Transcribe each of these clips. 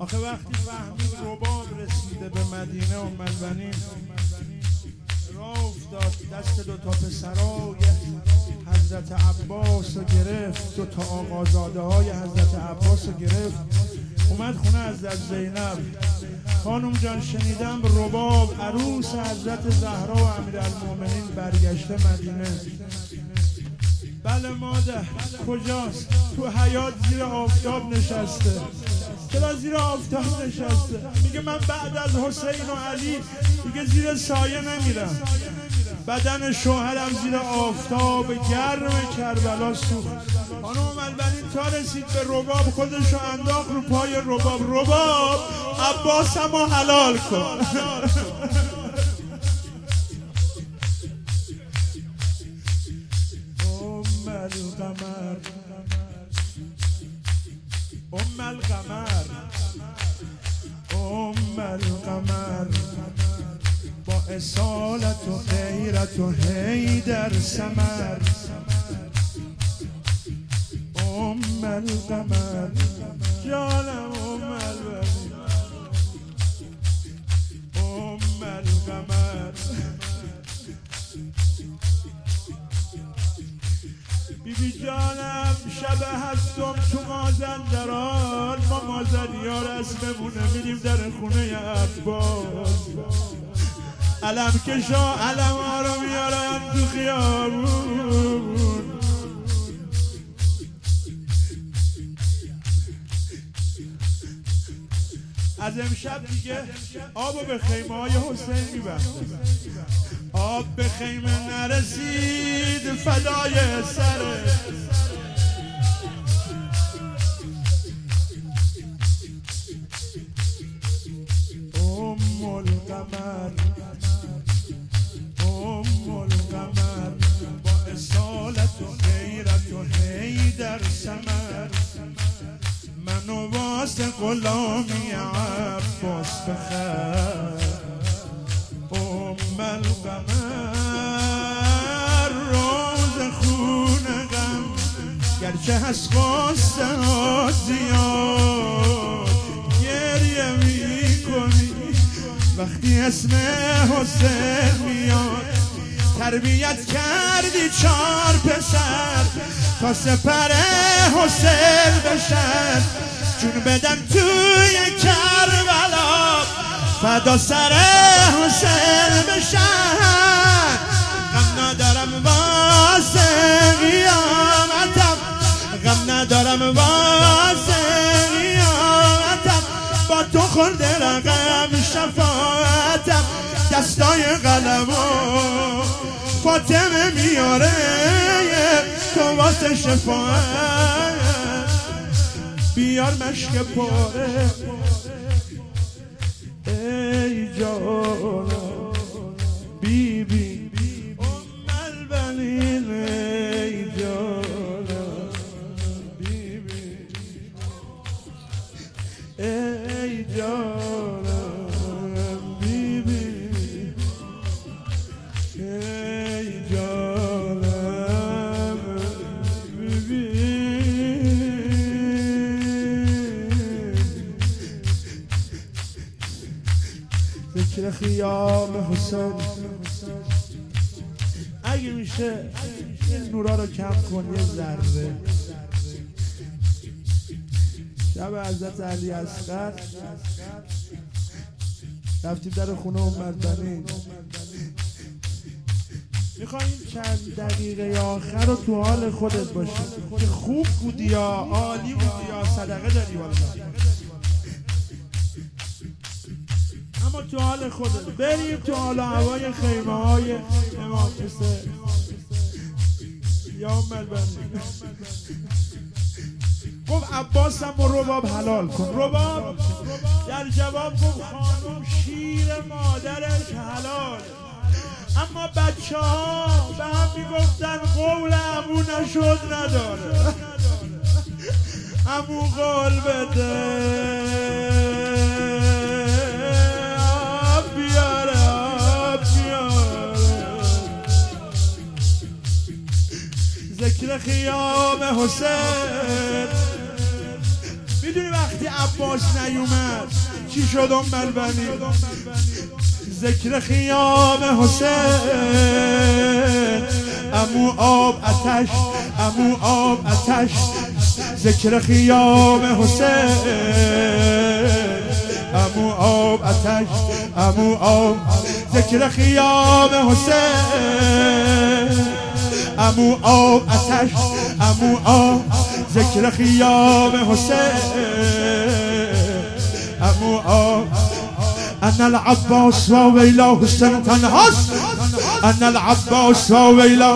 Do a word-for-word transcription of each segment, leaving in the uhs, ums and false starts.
آخه وقتی فهمید رباب رسیده به مدینه ام البنین راه افتاد، دست دوتا پسرای حضرت عباس رو گرفت، دوتا آقازاده های حضرت عباس رو گرفت، اومد خونه حضرت زینب. خانم جان شنیدم رباب عروس حضرت زهرا و امیرالمومنین برگشته مدینه. بله مادر. کجاست؟ تو حیاط زیر آفتاب نشسته. چرا زیر آفتاب نشسته؟ میگه من بعد از حسین و علی دیگه زیر سایه نمیرم. بدن شوهرم زیر آفتاب گرم کربلا سوخت. خانم ام البنین تا رسید به رباب خودشو انداخت رو پای رباب. رباب عباسمو حلال کن. ام القمر ام القمر ام القمر با اصالت و غیرت و حیدر ثمر. ام القمر جانم ام البنین ام القمر. بیبی جانم شب هفتم تو مازندران ما مازدیار اسممونه میریم در خونه عباس. علم کشا علم ها رو میارن تو خیابون. از امشب دیگه آب به خیمه های حسین میبنده. آب به خیمه نرسید فدای سره. ام القمر ام القمر با اصالت و غیرت و حیدر ثمر. منو واسه غلامی عباس بخر. ام القمر روز خون غم گرچه هست خواسته ها زیاد گریه می کنی وقتی اسم حسین میاد. تربیت کردی چار پسر تا سپر حسین بشن جون بدن توی کربلا فدا سر حسین بشن. غم ندارم واسه قیامتم غم ندارم واسه قیامتم با تو خورده رقم شفاعتم. دستای قلمو فاطمه میاره تو واسه شفاعت. بیار مشک پاره ای جانم بی بی ام البنین ای جانم بی بی ای جانم بی بی ای جانم بی بی. ذکر خیام حسین اگه میشه این نورا رو کم کن یه ذره. شب حضرت علی اصغر رفتیم در خونه ام البنین. میخواییم چند دقیقه آخر رو تو حال خودت باشی که خوب بودی یا عالی بودی یا صدقه داری والله. اما تو حال خودت بریم تو حال هوای خیمه های امام حسین یا ام البنین. گفت عباسم و رباب حلال کن. رباب در جواب گفت خانم شیر مادرش حلال. اما بچه ها به هم میگفتن قول عمو نشد نداره. عمو قول بده آب بیاره آب بیاره. ذکر خیام حسین میدونی وقتی عباس نیومد چی شد ام البنی؟ ذکر خیام حسین، امو آب آتش، امو آب آتش، ذکر خیام حسین، امو آب آتش، امو آب، ذکر خیام حسین، امو آب آتش، امو آب، ذکر خیام حسین، امو آب. أنا العباس وويله حسين تنهس، أنا العباس وويله،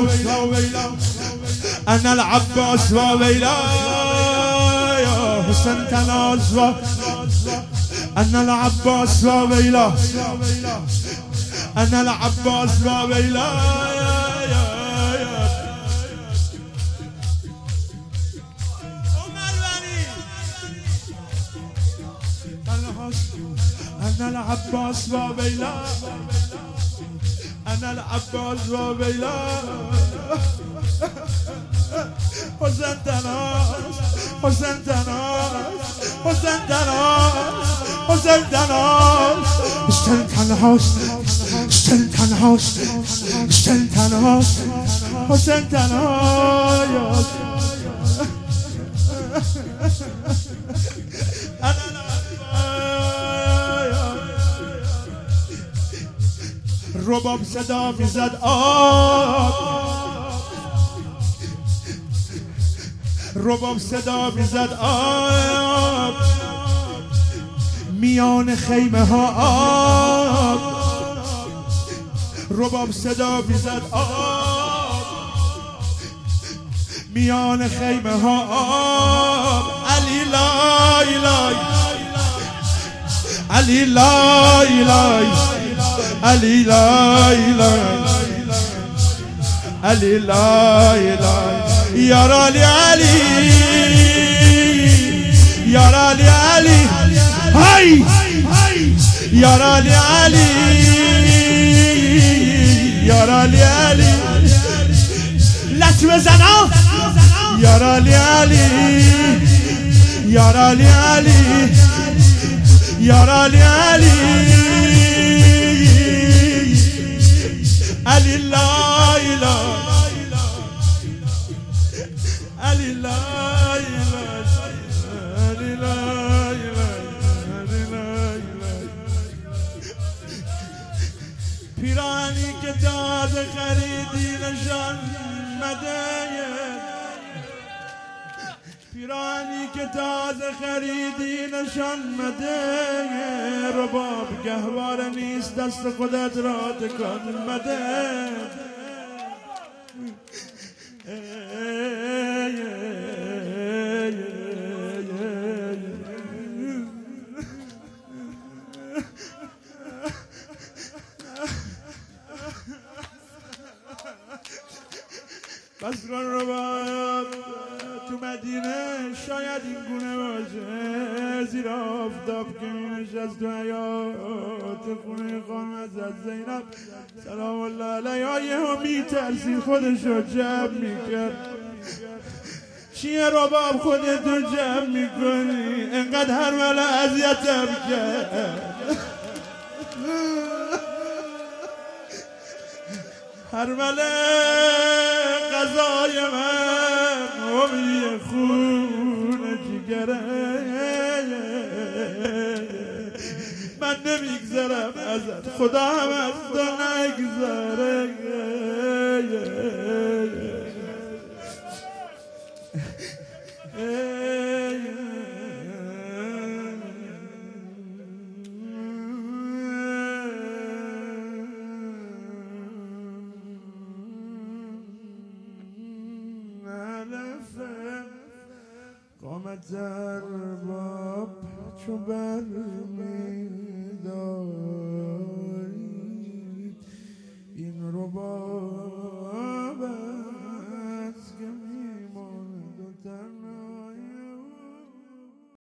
أنا العباس وويله يا حسين تنهس، أنا العباس وويله، أنا العباس وويله أنا العباس وويلا، أنا العباس وويلا، حسين تناس، حسين تناس، حسين تناس، حسين تناس، حسين تناس، حسين تناس، حسين تناس، حسين تناس. رباب صدا میزد آب، رباب صدا میزد آب، میان خیمه ها آب، رباب صدا میزد آب، میان خیمه ها آب. علی لای لای، علی لای لای، علی لای لای، علی لای لای، یار علی علی، یار علی علی، های یار علی علی، یار علی علی، لط بزنا یار علی علی، یار علی علی، یار علی علی، علی لای لای، علی لای لای، علی لای لای، علی لای لای. پیرانی که تازه خریدی نشان مده، پیرانی که تازه خریدی نشان مده، رباب گهواره نیست دست خودت را تکان مده. بس کن رباب، تو مدینه شاید این گونه باشه، زیر آفتاب که می نشست تو حیات خونه خانم حضرت زینب سلام الله علیها، یهو می ترسی خودش رو جمع می کرد. چیه رباب خودتو جمع می کنی؟ انقدر هر ملا اذیتم کرد، هر ملا غذای من همی خون جگره، من نمیگذرم ازت، خدا هم از تو نگذره. قامت ارباب چو برمی